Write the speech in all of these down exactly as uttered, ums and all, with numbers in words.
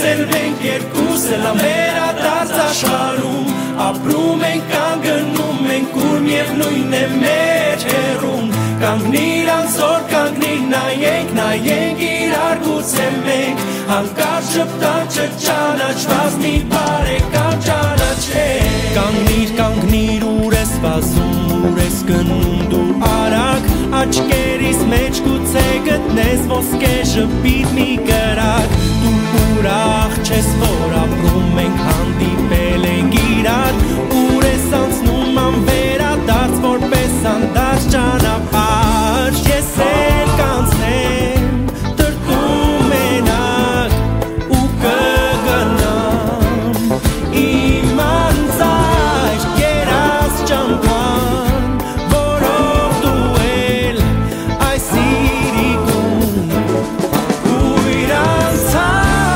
էլ մենք երկուս էլ ամենադարձ աշխարհում ապրում ենք կանգնում ենք ուր միևնույն է մեր հեռում կանգնիր անզոր կանգնիր նայենք նայենք իրար գուցե մենք հանկարծ շփտանք չճանաչված մի բարեկամ ճանաչենք կանգնիր կանգնիր ուր ես վազում ուր ես գնում դու արագ աչքերիս մեջ գուցե գտնես ոսկե ժպիտ մի կրակ դու ուրախ չես որ ապրում ենք հանդիպել ենք իրար ուր ես անցնում անվերադարձ որպես անդարձ ճանապարհ ես էլ կանցնեմ տրտում մենակ ու կգնամ իմ անձայր կերած ճամփան որով դու էլ այս իրիկում ուր անցար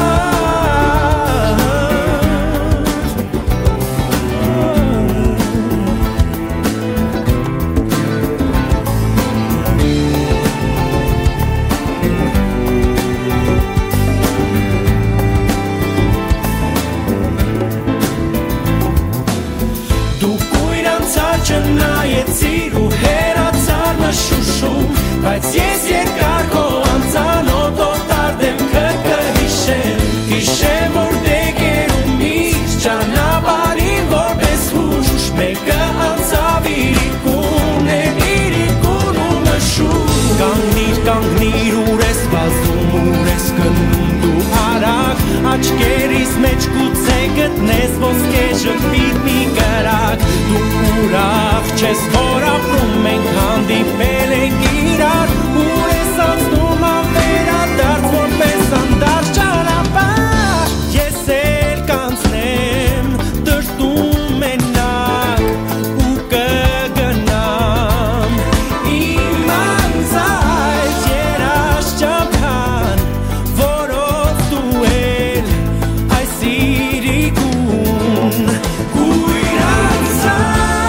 Չնայեցիր ու հեռացար մշուշում բայց ես երկար քո անծանոթ օտար դեմքը կհիշեմ հիշեմ որ դեկերում միշտ ճանապարհին որպես հուշ մեկը անցավ իրիկուն էլ իրիկուն ու մշուշ կանգնիր կանգնիր ուր ես վազում ուր ես գնում դու արագ աչքերիս մեջ գուցե գտնես ոսկե ժպիտ մի կրակ դու ուրախ չես որ ապրում ենք հանդիպել ենք իրար ուր ես անցնում անվերադարձ որպես անդարձ ճանապարհ ես էլ կանցնեմ տրտում մենակ ու կգնամ իմ անձայր երազ ճամփան որով դու էլ այս իրիկուն ուր անցար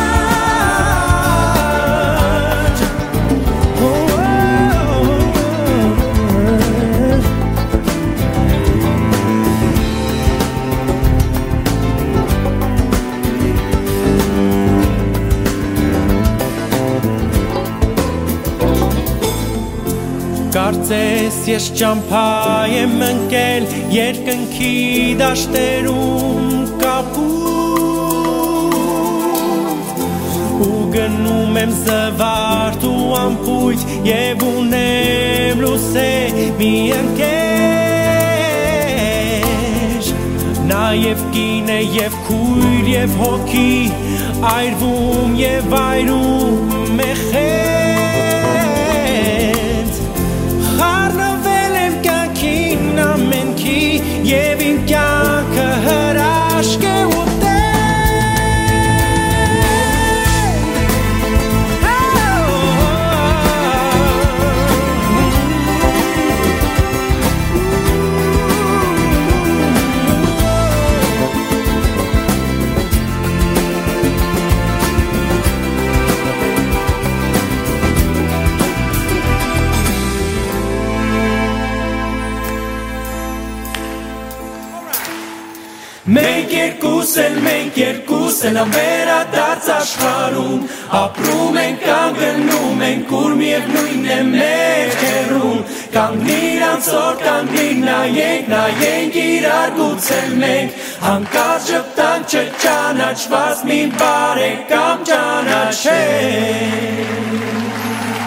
Կարծես ես ճամփա եմ ընկել երկնքի դաշտերում կապույտ ու գնում եմ զվարթ ու անփույթ եւ ունեմ լուսե մի ընկեր նա եւ կին է եւ քույր եւ հոգի այրվում եւ այրում է խառնվել եմ կյանքին ամենքի և իմ կյանքը հրաշք է ուտել Մենք երկուս էլ, մենք երկուս էլ անվերադարձ աշխարհում ապրում ենք, կանգնում ենք, ուր միևնույն է մեր հեռում կանգնիր անցոր, կանգնիր նայենք, նայենք իրար գուցե մենք հանկարծ ժպտանք չճանաչված մի բարեկամ ճանաչենք